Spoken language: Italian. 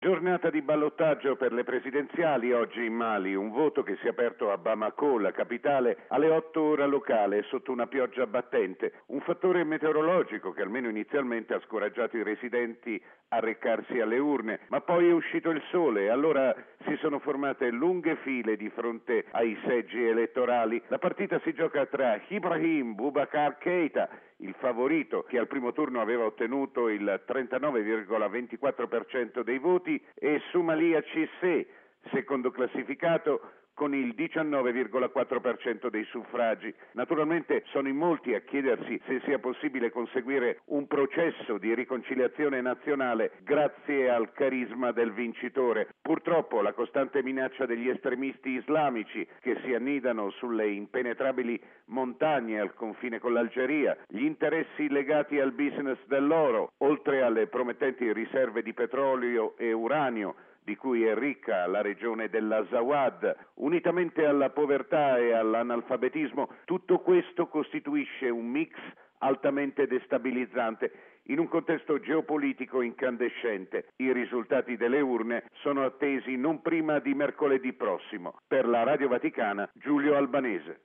Giornata di ballottaggio per le presidenziali oggi in Mali, un voto che si è aperto a Bamako, la capitale, alle 8 ora locale sotto una pioggia battente, un fattore meteorologico che almeno inizialmente ha scoraggiato i residenti a recarsi alle urne, ma poi è uscito il sole e allora si sono formate lunghe file di fronte ai seggi elettorali. La partita si gioca tra Ibrahim Boubacar Keïta, il favorito che al primo turno aveva ottenuto il 39,24% dei voti, e Soumaïla Cissé, secondo classificato con il 19,4% dei suffragi. Naturalmente sono in molti a chiedersi se sia possibile conseguire un processo di riconciliazione nazionale grazie al carisma del vincitore. Purtroppo la costante minaccia degli estremisti islamici che si annidano sulle impenetrabili montagne al confine con l'Algeria, gli interessi legati al business dell'oro, oltre alle promettenti riserve di petrolio e uranio di cui è ricca la regione dell'Azawad, unitamente alla povertà e all'analfabetismo, tutto questo costituisce un mix altamente destabilizzante in un contesto geopolitico incandescente. I risultati delle urne sono attesi non prima di mercoledì prossimo. Per la Radio Vaticana, Giulio Albanese.